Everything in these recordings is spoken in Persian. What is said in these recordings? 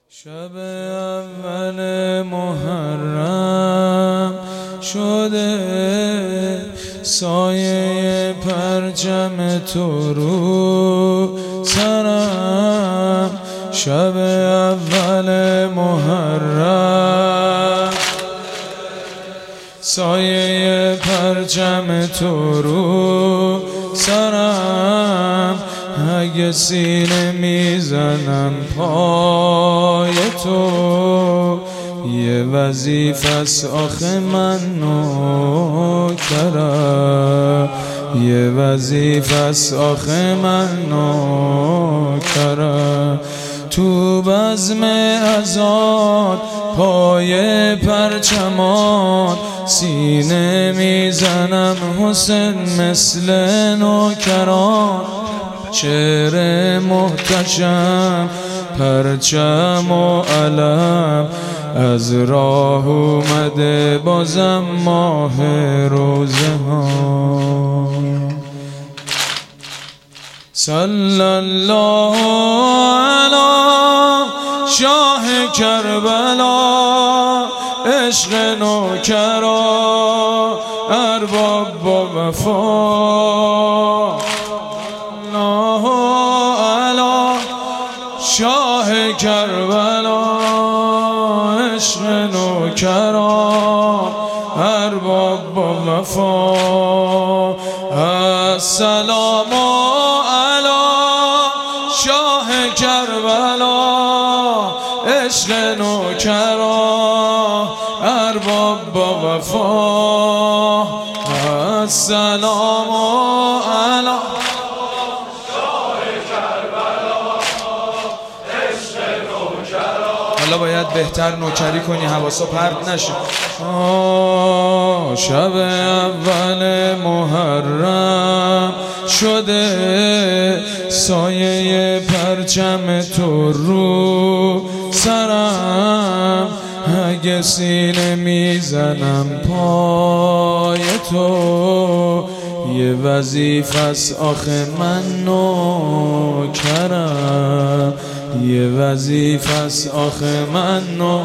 شب اول محرم شده سایه پرچم تو رو سرم. شب اول محرم سایه پرچم تو رو سرم. اگه سینه میزنم پای تو یه وظیفه‌ست آخه من نوکرم. یه وظیفه‌ست آخه من نوکرم. تو بزم ازاد پای پرچمات سینه میزنم حسین مثل نوکران. شعر محتشم پرچم و علم از راه اومده بازم ماه روزه ها. صلی الله علی شاه کربلا عشق نوکرا ارباب با وفا. شاه کربلا عشق نوکرا ارباب با وفا. السلام علی شاه کربلا عشق نوکرا ارباب با وفا. السلام علی حالا باید بهتر نوکری کنی حواسا پرت نشه. شب اول محرم شده سایه پرچم تو رو سرم. اگه سینه میزنم پای تو یه وظیفه‌ست آخه من نوکرم. یه وظیفه‌ست آخه من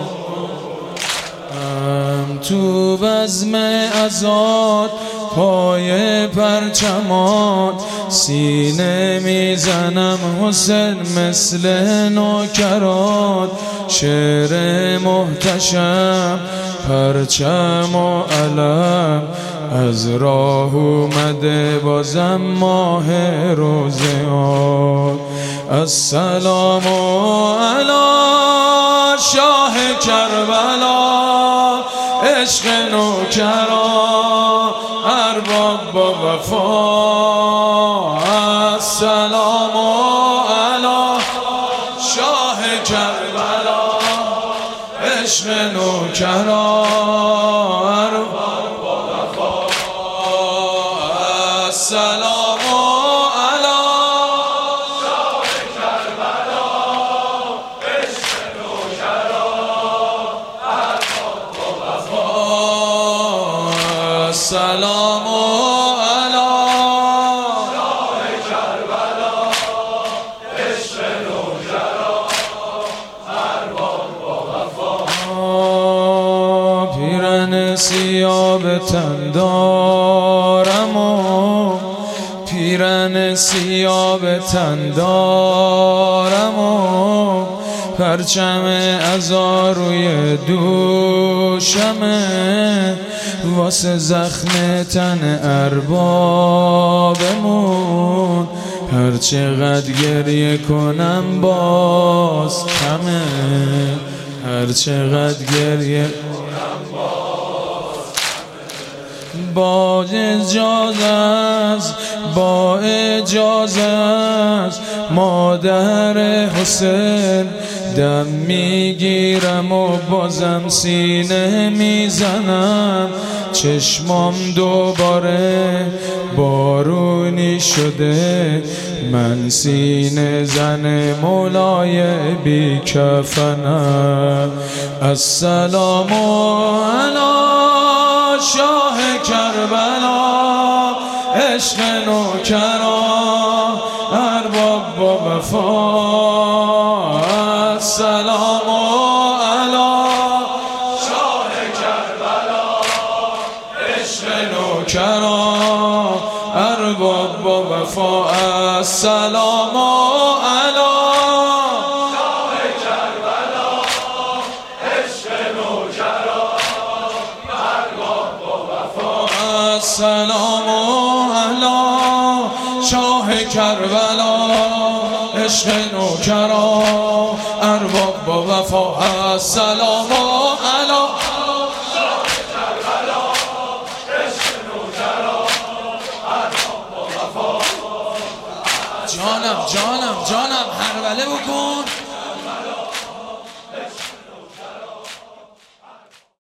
تو بزم ازاد پای پرچمات سینه میزنم حسین مثل نوکرات. شعر محتشم پرچم و علم از راه اومده بازم ماه روزه ها. السلام علی شاه کربلا عشق نوکرا ارباب با وفا. السلام علی شاه کربلا عشق نوکرا ارباب با وفا. السلام علی شاه کربلا عشق نوکرا ارباب با وفا. السلام علی شاه کربلا عشق نوکرا ارباب با وفا. پیرن سیاه به تن دارم و پیرن سیاه به تن دارم و پرچم عزا روی دوشمه واسه زخم تن اربابمون. هر چقدر گریه کنم باز کمه. هر چقدر گریه کنم با اجازه مادر حسین دم میگیرم و بازم سینه میزنم. چشمام دوباره بارونی شده من سینه زن مولای بی کفنم. السلام علی شاه کربلا عشق نوکرا ارباب با وفا. السلام السلام علی شاه کربلا عشق نوکران ارباب با وفا السلام علی شاه کربلا عشق نوکران ارباب با وفا السلام علی شاه کربلا عشق نوکران ارباب با وفا السلام علی شاه کربلا عشق نوکران ارباب با وفا جانم هربله بکن